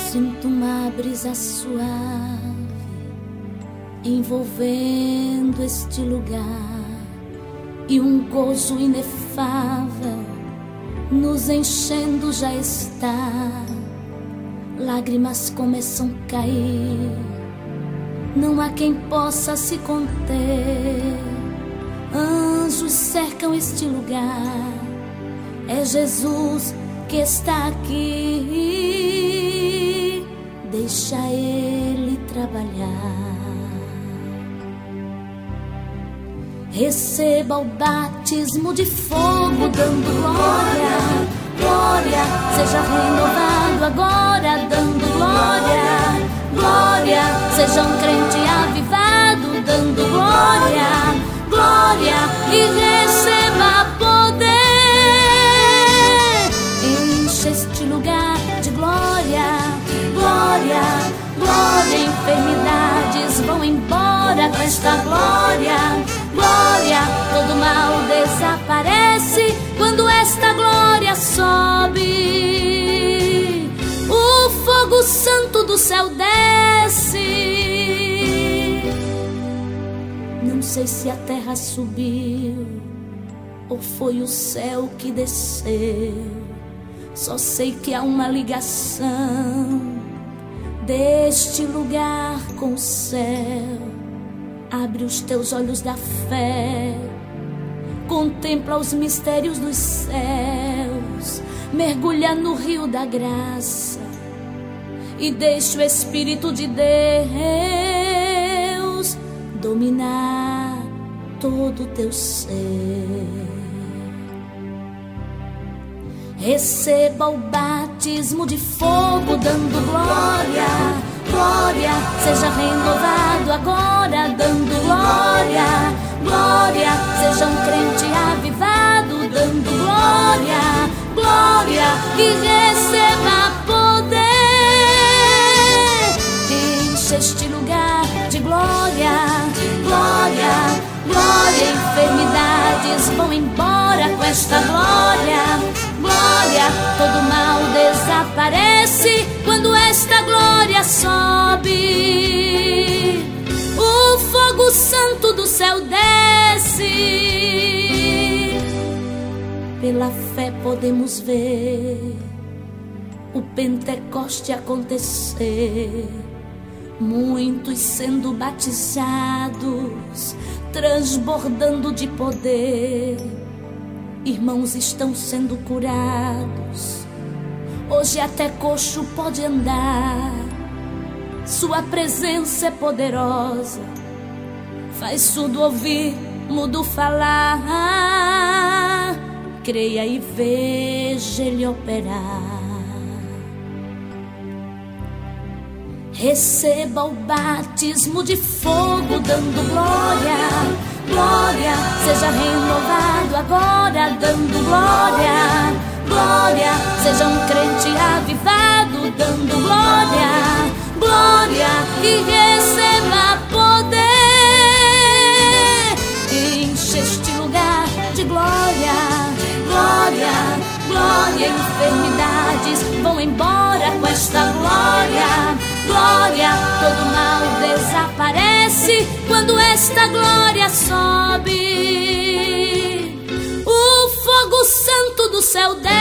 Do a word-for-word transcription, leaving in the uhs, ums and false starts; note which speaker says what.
Speaker 1: Sinto uma brisa suave envolvendo este lugar, e um gozo inefável nos enchendo já está. Lágrimas começam a cair, não há quem possa se conter. Anjos cercam este lugar, é Jesus que está aqui. Deixa Ele trabalhar. Receba o batismo de fogo, dando glória, glória. Seja renovado agora, dando glória, glória. Seja um crente avivado, dando glória, glória. E receba poder. Enche este lugar de glória, glória, glória. Enfermidades vão embora com esta glória, glória. Todo mal desaparece quando esta glória sobe. O fogo santo do céu desce. Não sei se a terra subiu ou foi o céu que desceu. Só sei que há uma ligação deste lugar com o céu. Abre os teus olhos da fé, contempla os mistérios dos céus, mergulha no rio da graça e deixa o Espírito de Deus dominar todo o teu ser. Receba o batismo de fogo, dando glória, glória. Seja renovado agora, dando glória, glória. Seja um crente avivado, dando glória, glória. E receba poder. Enche este lugar de glória, glória, glória. Enfermidades vão embora com esta glória, glória. Todo mal desaparece quando esta glória sobe. O fogo santo do céu desce. Pela fé podemos ver o Pentecoste acontecer, muitos sendo batizados, transbordando de poder. Irmãos estão sendo curados, hoje até coxo pode andar. Sua presença é poderosa, faz surdo ouvir, mudo falar. Creia e veja Ele operar. Receba o batismo de fogo, dando glória, glória. Seja renovado agora, dando glória, glória. Seja um crente avivado, dando glória, glória. E receba poder. Enche este lugar de glória, glória, glória. Enfermidades vão embora com esta glória, glória. Todo mal desaparece quando esta glória sobe. O fogo santo do céu desce.